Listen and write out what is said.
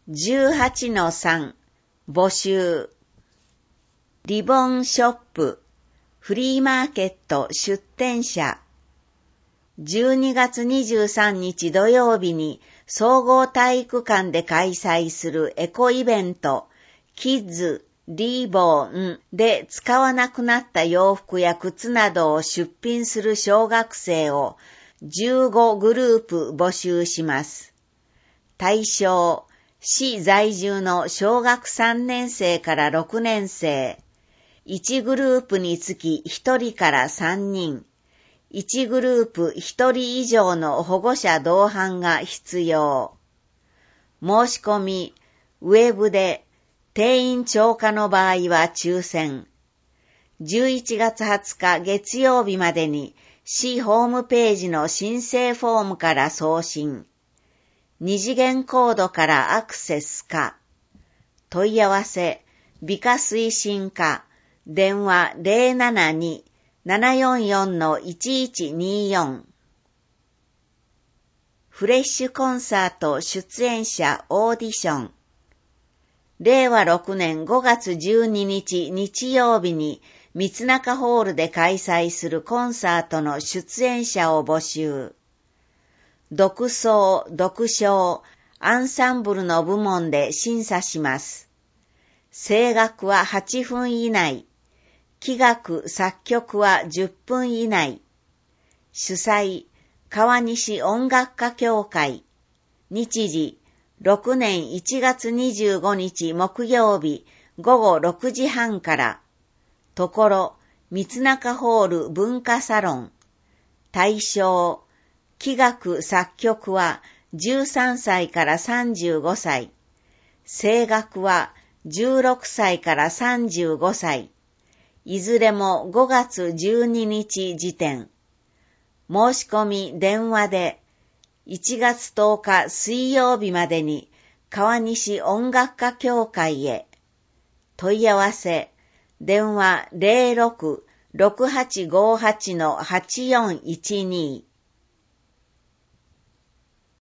18-3 募集。リボンショップフリーマーケット出店者。12月23日土曜日に総合体育館で開催するエコイベントキッズリボンで使わなくなった洋服や靴などを出品する小学生を15グループ募集します。対象市在住の小学3年生から6年生、1グループにつき1人から3人、1グループ1人以上の保護者同伴が必要。申し込み、ウェブで、定員超過の場合は抽選。11月20日月曜日までに市ホームページの申請フォームから送信。二次元コードからアクセスか。問い合わせ、美化推進課、電話 072-744-1124。フレッシュコンサート出演者オーディション。令和6年5月12日日曜日に三中ホールで開催するコンサートの出演者を募集。独奏、独唱、アンサンブルの部門で審査します。声楽は8分以内。器楽、作曲は10分以内。主催、川西音楽家協会。日時、6年1月25日木曜日午後6時半から。ところ、三中ホール文化サロン。対象、器楽作曲は13歳から35歳。声楽は16歳から35歳。いずれも5月12日時点。申し込み電話で1月10日水曜日までに川西音楽家協会へ。問い合わせ、電話 06-6858-8412